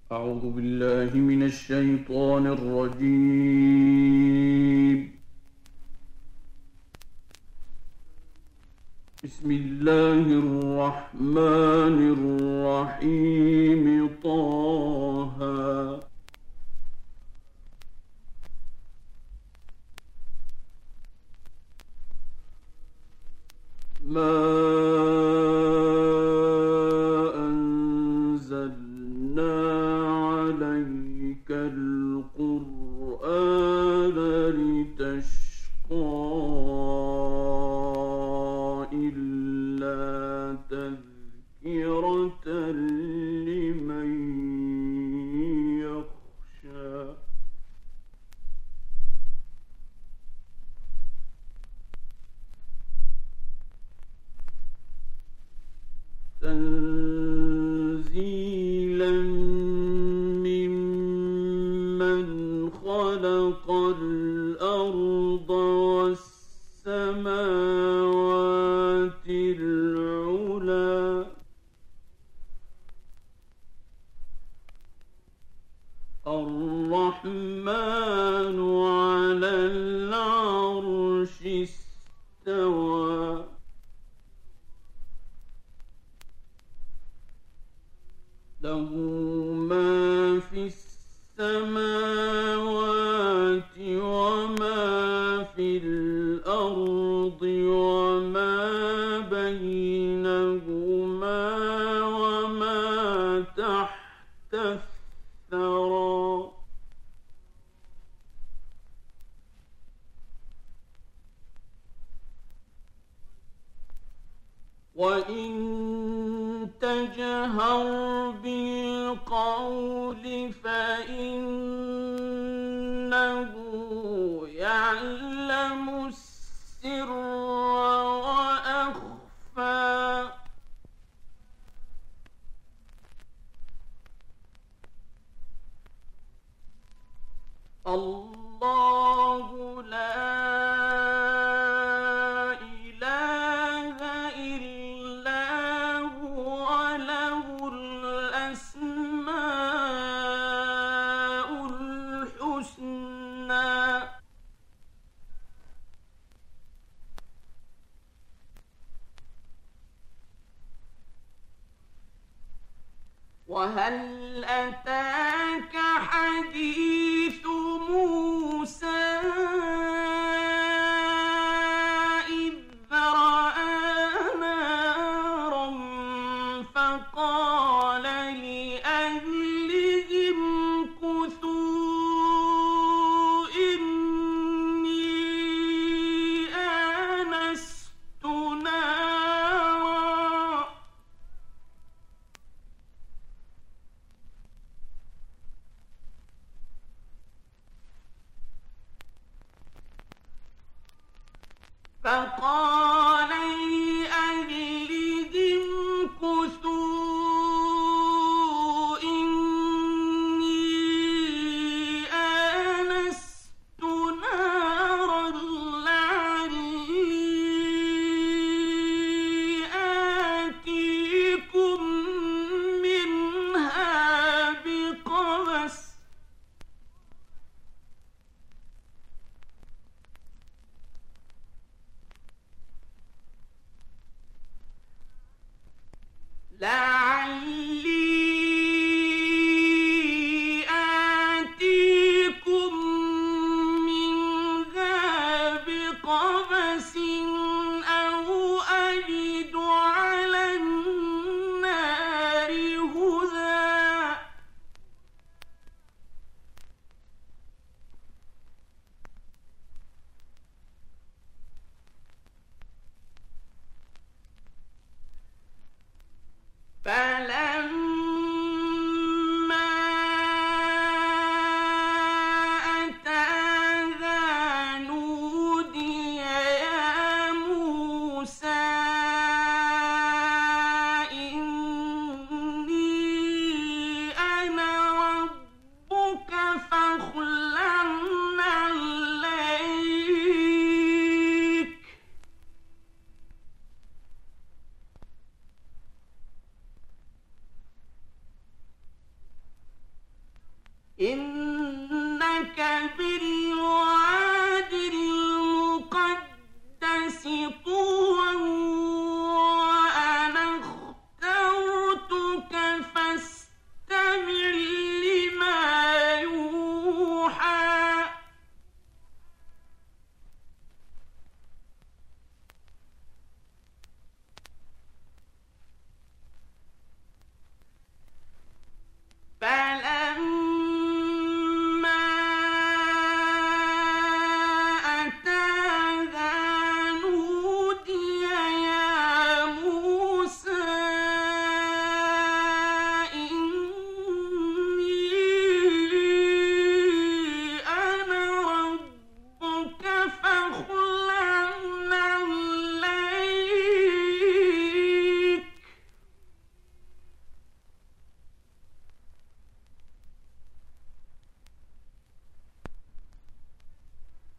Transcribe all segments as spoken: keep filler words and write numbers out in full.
أعوذ بالله من الشيطان الرجيم. بسم الله الرحمن الرحيم. طه ما أنزلنا عليك القرآن لتشقى إلا تذكرة لمن يخشى. تنزيلا ممن خلق الأرض والسماوات العلى. الرحمن على العرش استوى. له ما في السماوات وما في الأرض وما بينهما وما تحت الثرى. وإن تجهر بالقول فإنه يعلم السر وأخفى. الله لا وهل أتاك حديث موسى إذ رأى نارا فقال لأهلهم كثوا إني آنست نارا فقال لأهلهم كثوا إني آنست نارا لعلي آتيكم منها بقبس لعلي آتيكم منها بقبس أو أجد على النار هدى.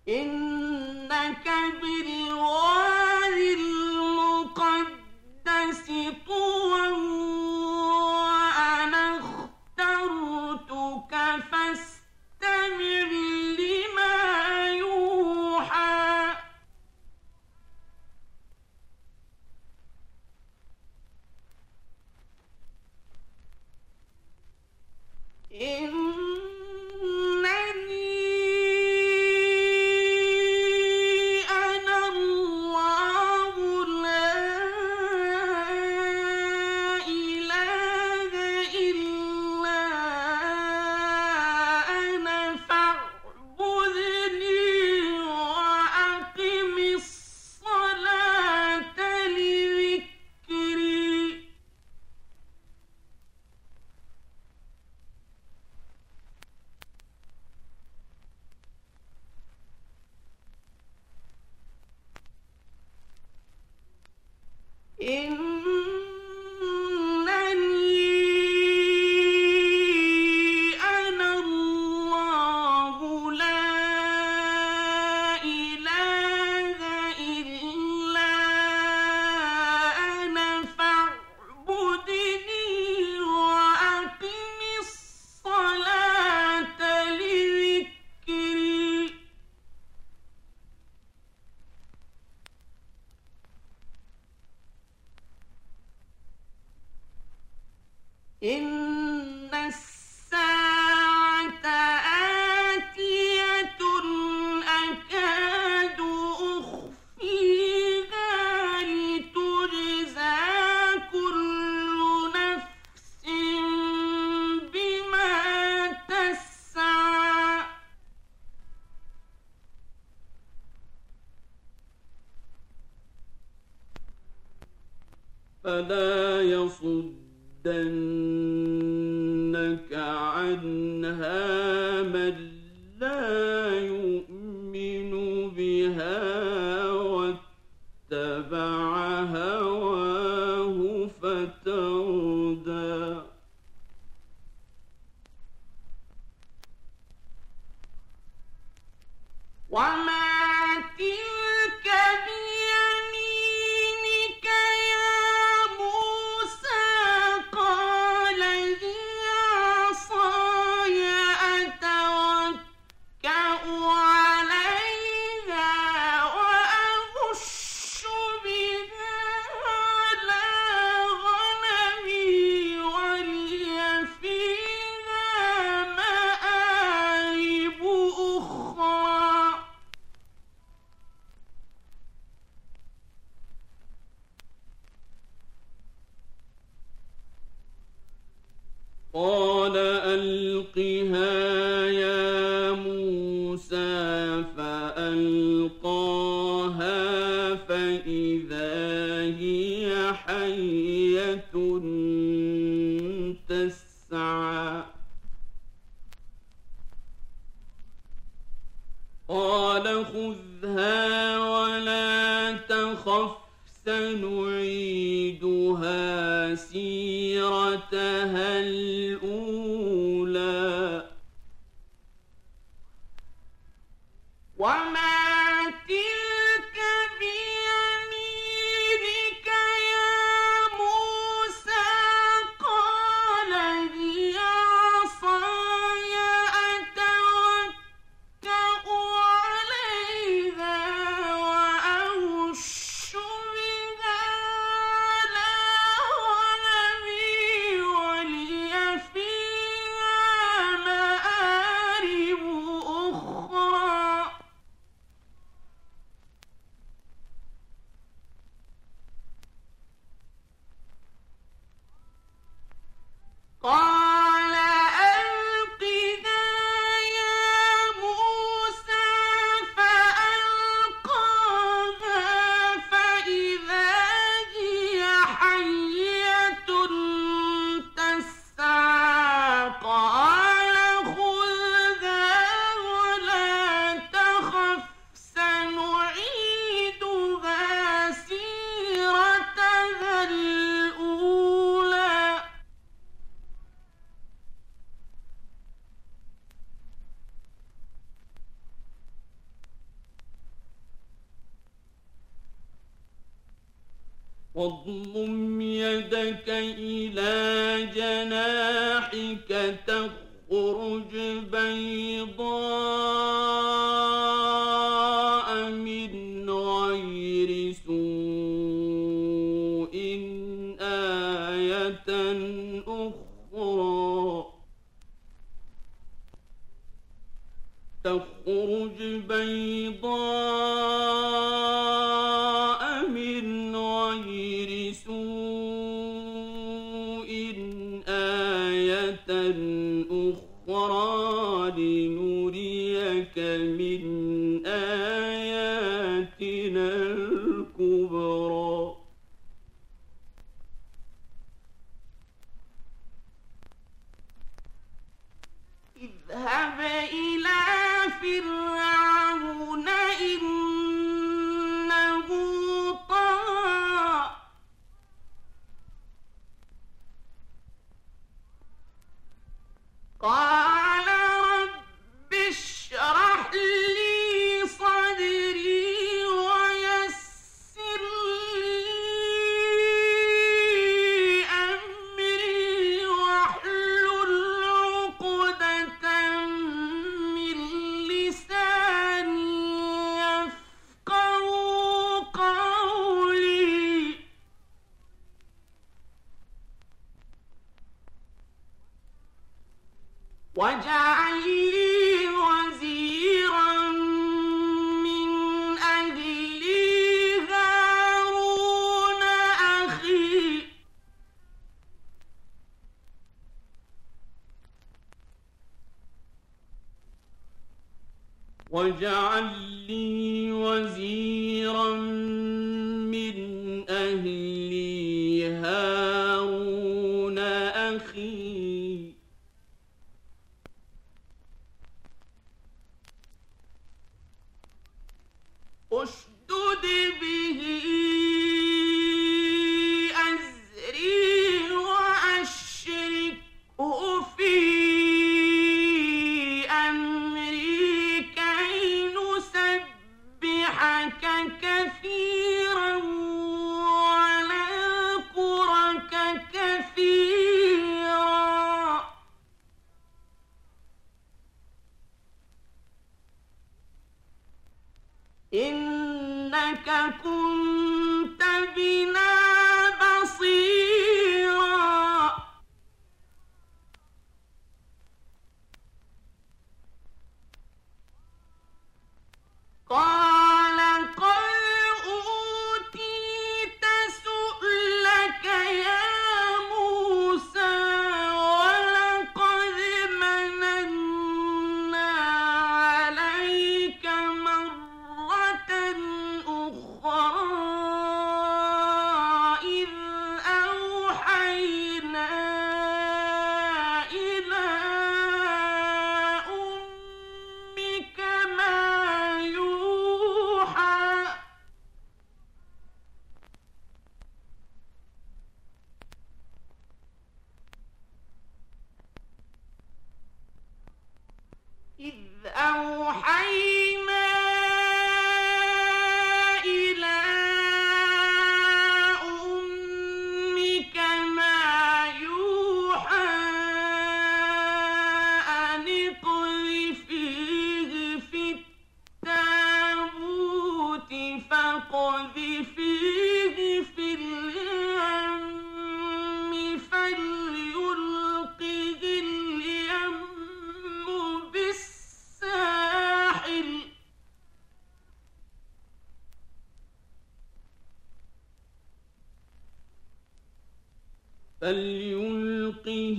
إنك بالوادي المقدس طوى وأنا اخترتك فاستمع لما يوحى إن الساعة آتية أكاد أخفيها لتجزى كل نفس بما تسعى فلا يصدنك عنها من لا يؤمن بها واتبع هواه فتردى وما تلك بيمينك يا موسى قال هي عصاي أتوكأ عليها وأهش بها على غنمي ولي فيها مآرب أخرى قال ألقها يا موسى فألقاها فإذا هي حية تسعى قال خذها ولا تخف سنعيدها سيرتها الأولى وما تلك بيمينك يا موسى قال هي عصاي أتوكأ عليها وأهش بها على غنمي ولي فيها واضمم يدك إلى جناحك تخرج بيضاء من غير سوء آية أخرى تخرج بيضاء من غير سوء آية أخرى لنريك من آياتنا الكبرى اذهب إلى فرعون إنه طغى قال رب اشرح لي صدري ويسر لي أمري واحلل عقدة من لساني يفقهوا قولي واجعل لي وزيرا من أهلي هارون أخي واجعل لي وزيرا من أهلي هارون أخي اشدد به أزري وأشركه في أمري كي نسبحك كثيرا ونذكرك كثيرا إنك كنت بنا بصيرا قال قد أوتيت سؤلك يا موسى ولقد مننا عليك مرة أخرى إذ أوحينا إلى أمك ما يوحى إذ أوحينا إلى أمك ما يوحى أن اقذفيه في التابوت فاقذفيه في اليم فليلقه اليم بالساحل فليلقه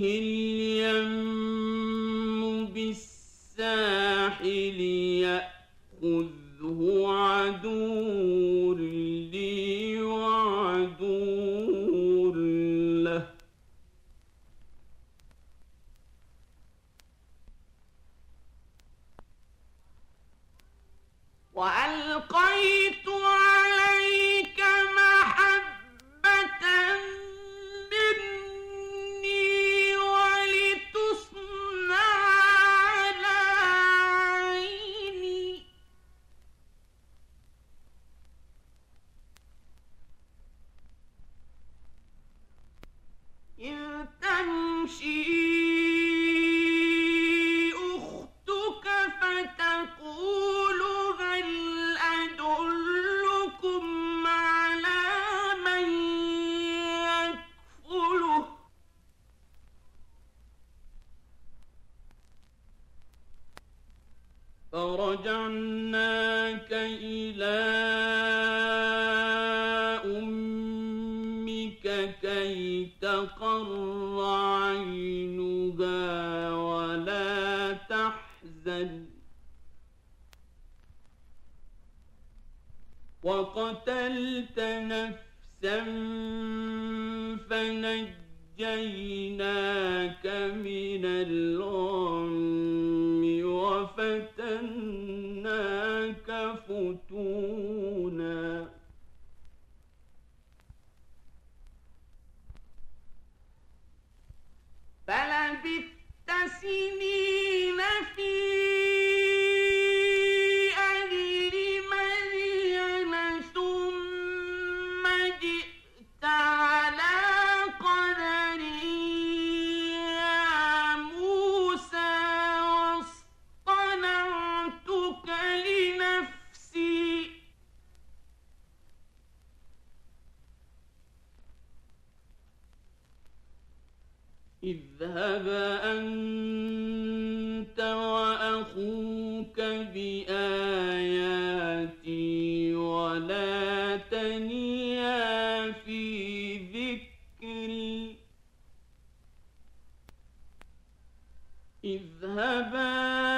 اليم بالساحل يأخذه عدو لي وعدو له وألقيت عليك محبة مني ولتصنع على عيني فرجعناك إلى أمك كي تقر عينها ولا تحزن وقتلت نفسا فنجيناك من الغم وفتناك فتونا فلبثت سنين في أهل مدين ثم جئت على قدر يا موسى واصطنعتك لنفسي اذهب أنت وأخوك بآياتي ولا تنيا في ذكري اذهبا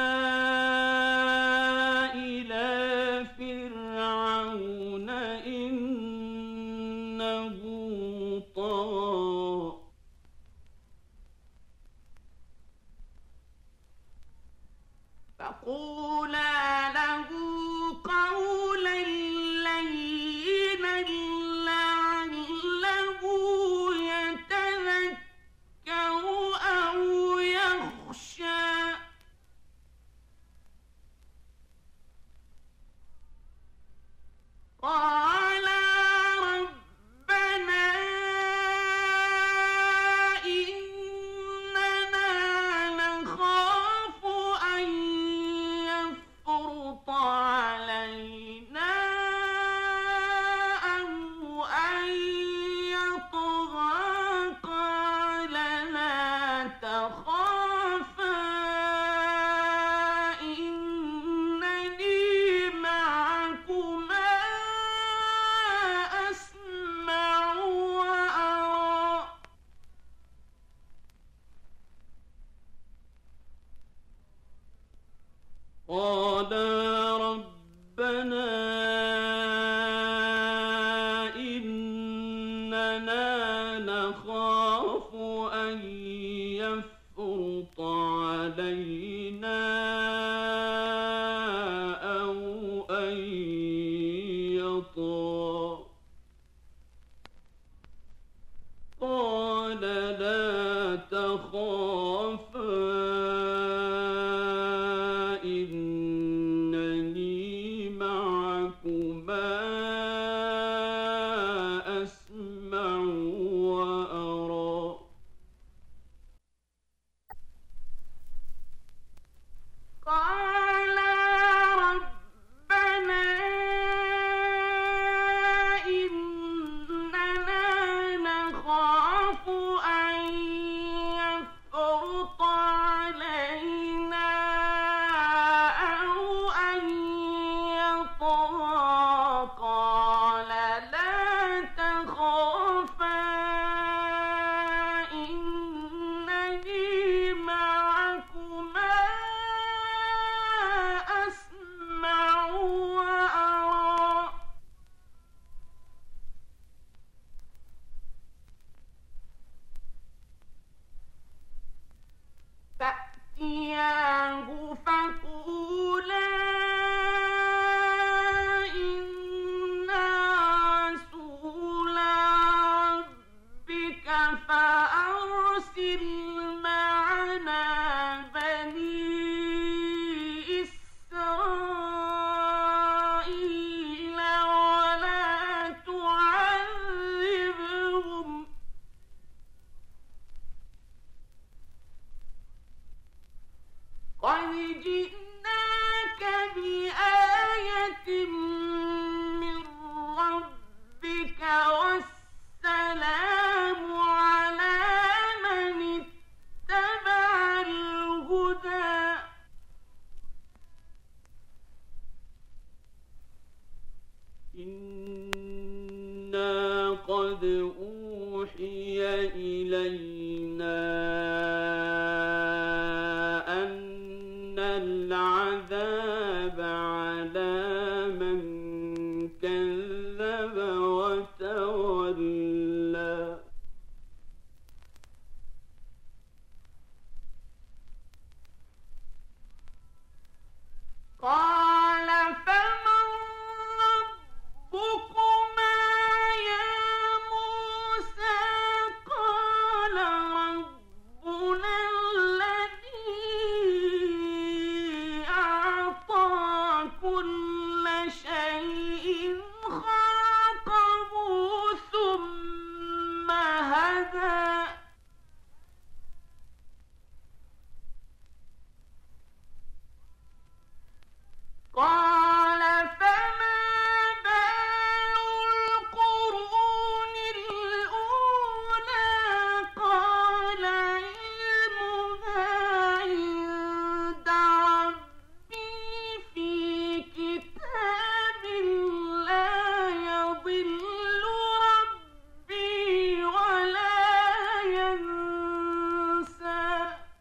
إلى فرعون إنه طغى فقولا له قولا لينا لعله يتذكر أو يخشى قال ربنا إننا نخاف أن يفرط علينا أو أن يطغى قال لا تخافا إنني معكما أسمع وأرى قالا ربنا إننا نخاف أن يفرط علينا أو أن يطغى قال لا تخافا إنني معكما إنا قد أوحي إلينا أن العذاب على من كذب وتولى قال فمن ربكما يا موسى قال ربنا الذي أعطى كل شيء خلقه ثم هدى قال فما بال القرون الأولى قال علمها عند ربي في كتاب لا يضل ربي ولا ينسى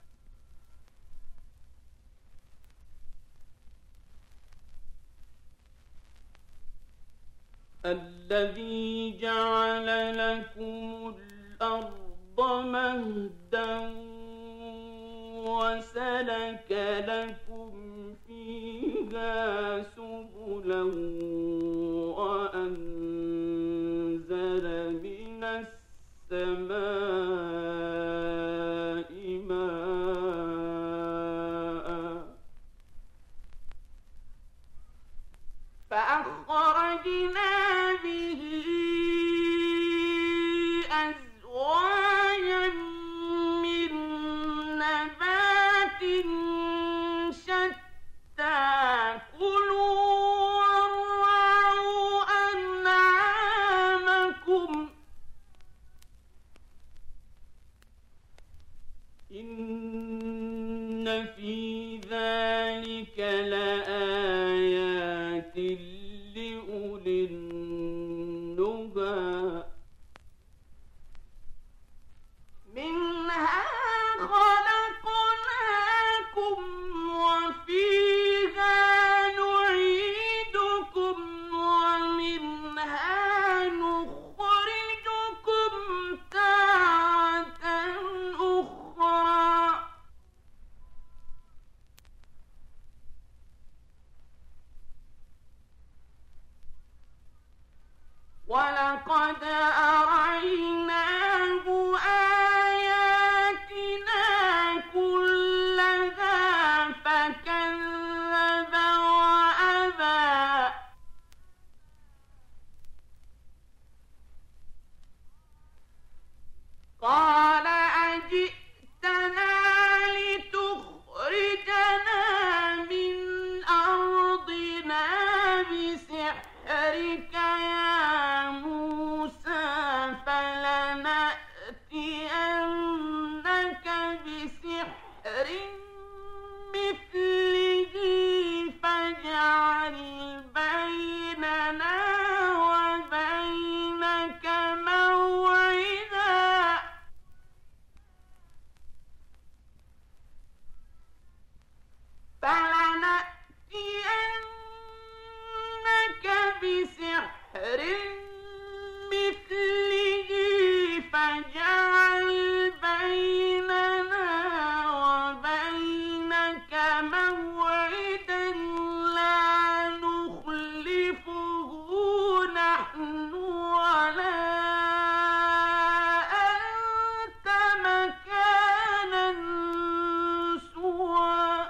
الذي جعل لكم الأرض مهدا وسلك لكم فيها سبلا وأنزل من السماء ماء فأخرجنا به أزواجا من نبات شتى كلوا وارعوا أنعامكم إن في ذلك لآيات لأولي النهى منها خلقناكم وفيها نعيدكم ومنها نخرجكم تارة أخرى ولقد أريناه آياتنا كلها فكذب وأبى قال أجئتنا لتخرجنا من أرضنا بسحرك يا موسى فلنأتينك بسحر مثله فاجعل بيننا وبينك موعدا فلنأتينك بسحر مثله فاجعل بيننا وبينك موعدا لا نخلفه نحن ولا أنت مكانا سوى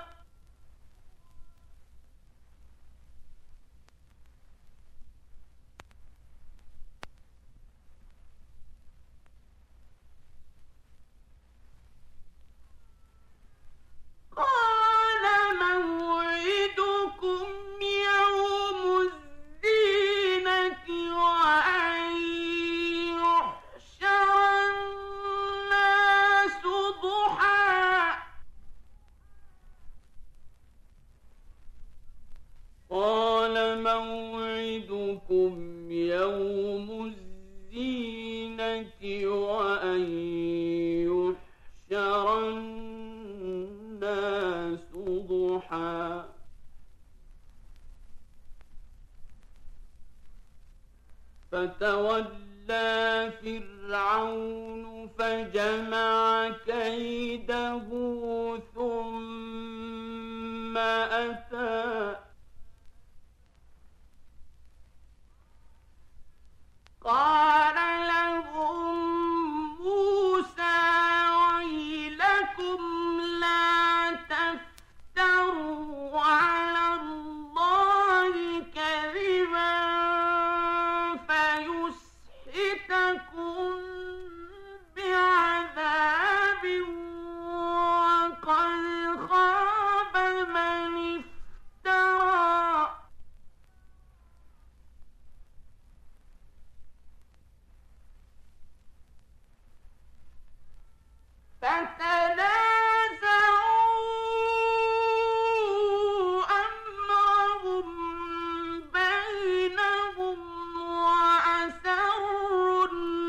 موعدكم يوم الزينة وأن يحشر الناس ضحى فتولى فرعون فجمع كيده ثم أتى قال لهم موسى ويلكم لا تفتروا على الله كذبا فيسحتكم بعذاب وقد خاب من افترى فتنازعوا أمرهم بينهم وأسروا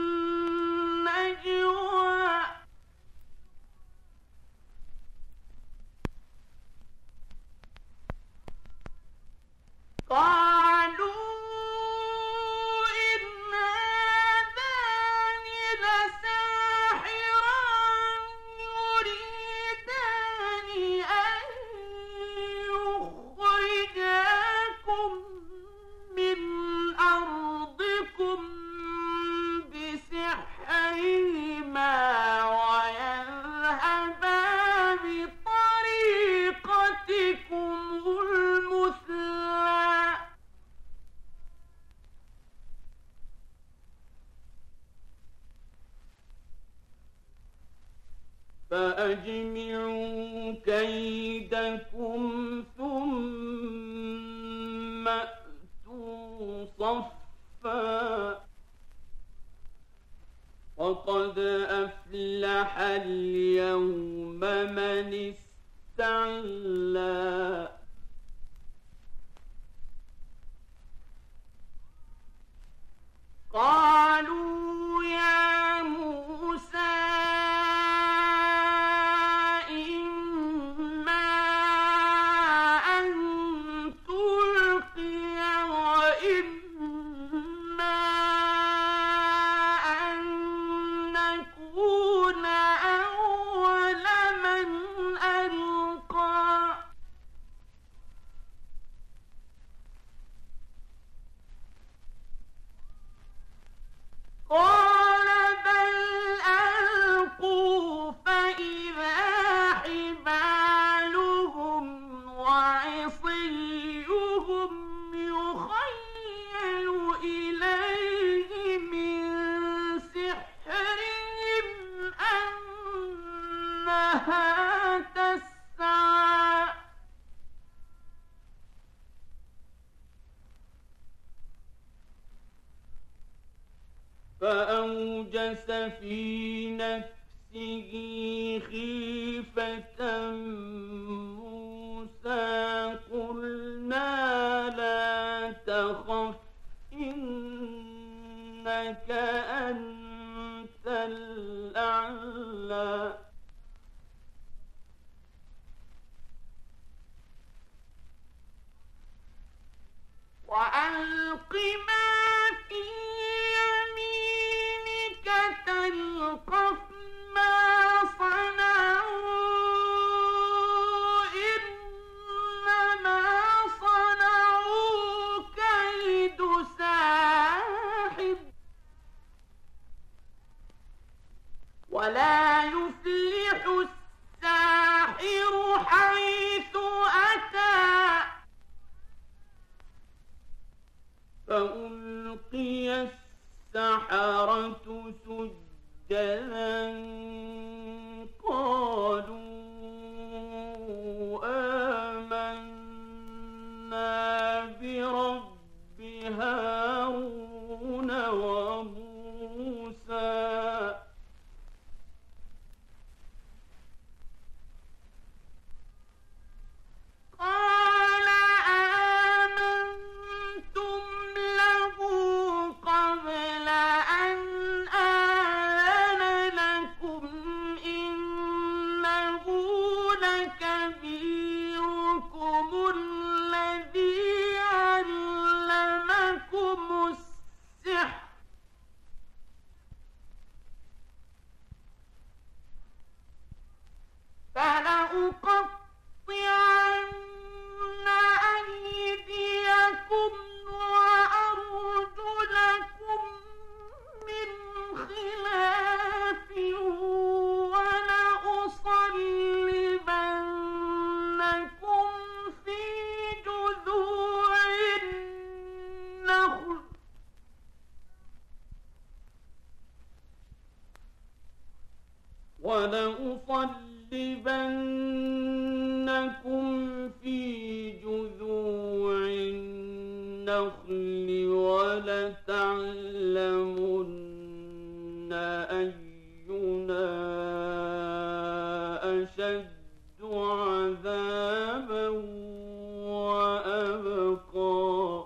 النجوى قالوا إن هذان لساحران يريدان أن يخرجاكم من أرضكم بسحرهما ويذهبا بطريقتكم المثلى فأجمعوا كيدكم ثم أتوا صفا وقد أفلح اليوم من استعلى قالوا يا موسى إما أن تلقي وإما أن نكون أول من ألقى قال بل ألقوا فإذا حبالهم وعصيهم يخيل إليه من سحرهم أنها تسعى فأوجس في نفسه خيفة موسى قلنا لا تخف إنك أنت الأعلى وألق ما في يمينك تلقف ما صنعوا إنما صنعوا كيد ساحر ولا يفلح الساحر حيث أتى فألقي السحرة سجدا قالوا آمنا برب هارون وموسى قال آمنتم له ولأصلبنكم في جذوع النخل ولتعلمن أينا أشد عذابا وأبقى.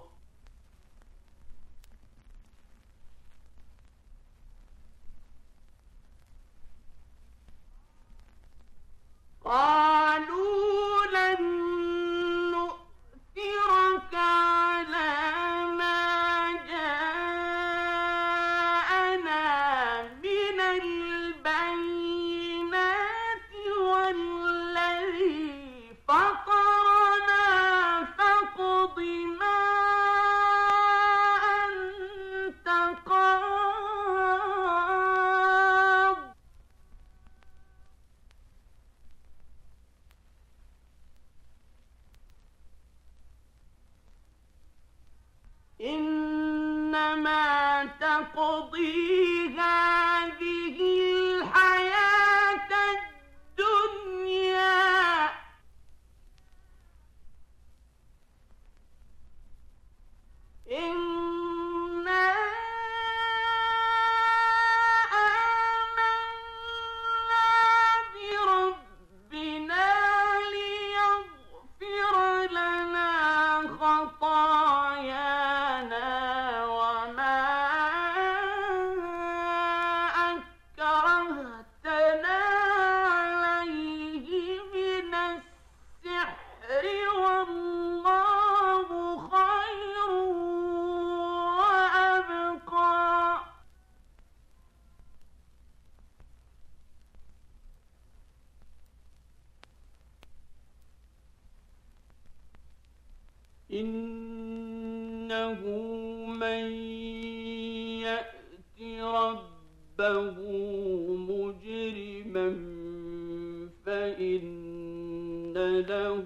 قالوا لن نؤثرك على ما جاءنا من البينات والذي فطرنا فاقض ما أنت قاض إنما تقضي هذه الحياة الدنيا إنا آمنا بربنا ليغفر لنا خطايانا وما أكرهتنا عليه من السحر والله خير وأبقى. إنه من يأت ربه مجرما فإن له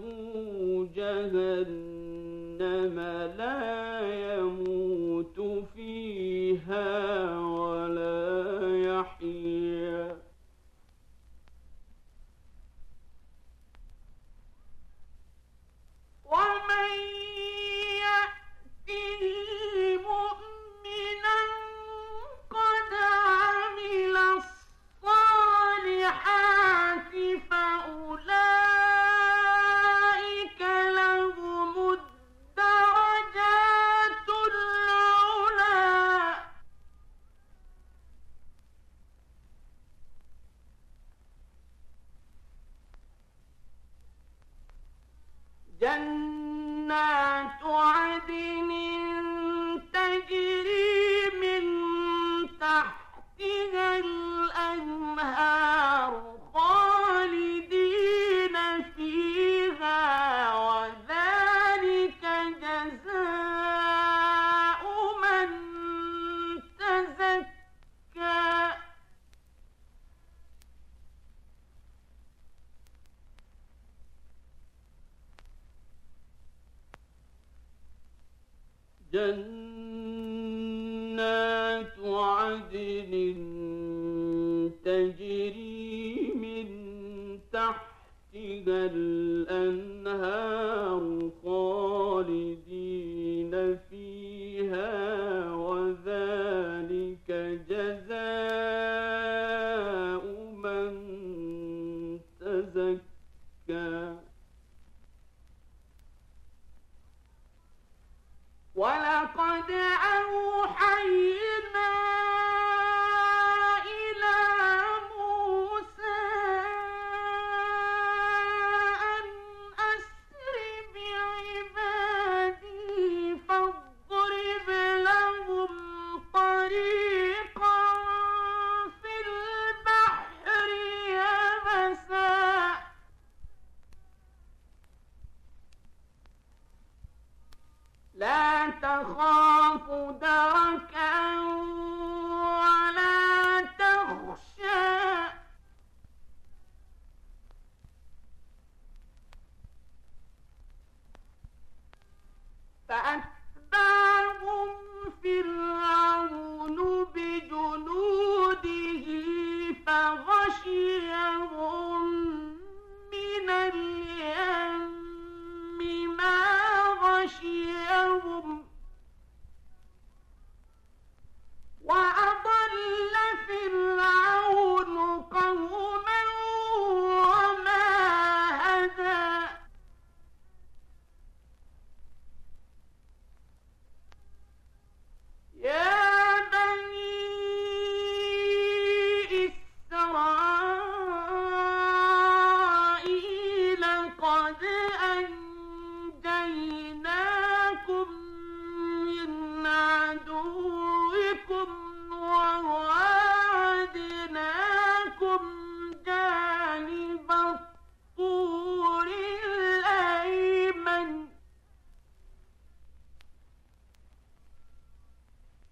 جهنم لا يموت فيها ولا يحيا. ومن يأته مؤمنا قد عمل الصالحات فأولئك لهم الدرجات العلى. جنات عدن تجري من تحتها الأنهار خالدين فيها وذلك جزاء من تزكى. جنات عدن تجري من تحتها الأنهار خالدين فيها وذلك جزاء من تزكى. ولقد أوحينا إلى موسى أن أسر بعبادي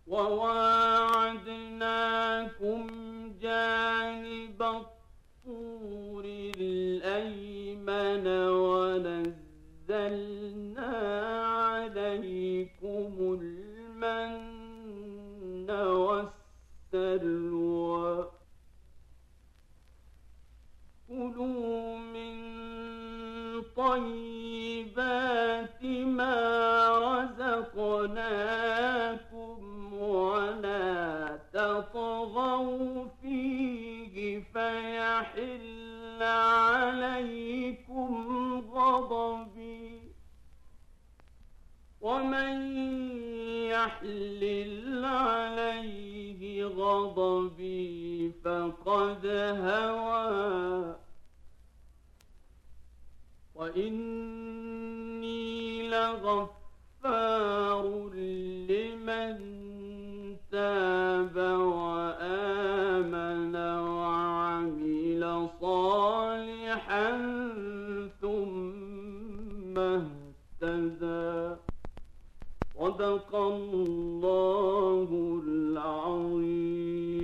وواعدناكم جانب الطور الأيمن ونزلنا عليكم المن والسلوى كلوا من طيبات ما رزقناكم ولا تطغوا فيه فيحل عليكم غضبي ومن يحلل عليه غضبي فقد هوى وإني لغفار لمن تاب وآمن وعمل صالحا ثم اهتدى صدق الله العظيم.